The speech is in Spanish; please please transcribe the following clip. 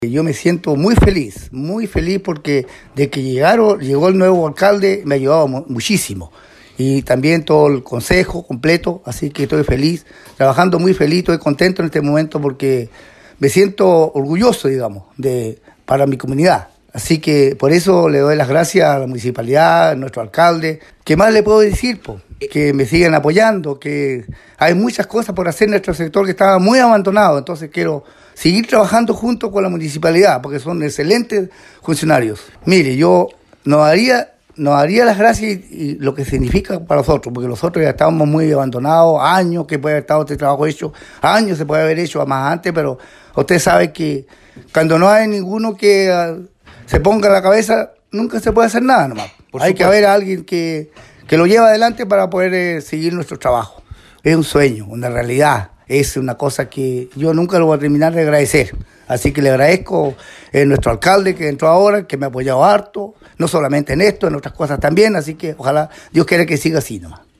Yo me siento muy feliz porque de que llegó el nuevo alcalde me ha ayudado muchísimo. Y también todo el consejo completo, así que estoy feliz, trabajando muy feliz, estoy contento en este momento porque me siento orgulloso, digamos, para mi comunidad. Así que por eso le doy las gracias a la municipalidad, a nuestro alcalde. ¿Qué más le puedo decir? Que me sigan apoyando, que hay muchas cosas por hacer en nuestro sector que estaba muy abandonado, entonces quiero seguir trabajando junto con la municipalidad porque son excelentes funcionarios. Mire, yo nos daría las gracias y lo que significa para nosotros, porque nosotros ya estábamos muy abandonados, años que puede haber estado este trabajo hecho, años se puede haber hecho más antes, pero usted sabe que cuando no hay ninguno que se ponga en la cabeza, nunca se puede hacer nada nomás. Hay que haber a alguien que lo lleve adelante para poder seguir nuestro trabajo. Es un sueño, una realidad, es una cosa que yo nunca lo voy a terminar de agradecer. Así que le agradezco a nuestro alcalde que entró ahora, que me ha apoyado harto, no solamente en esto, en otras cosas también, así que ojalá Dios quiera que siga así nomás.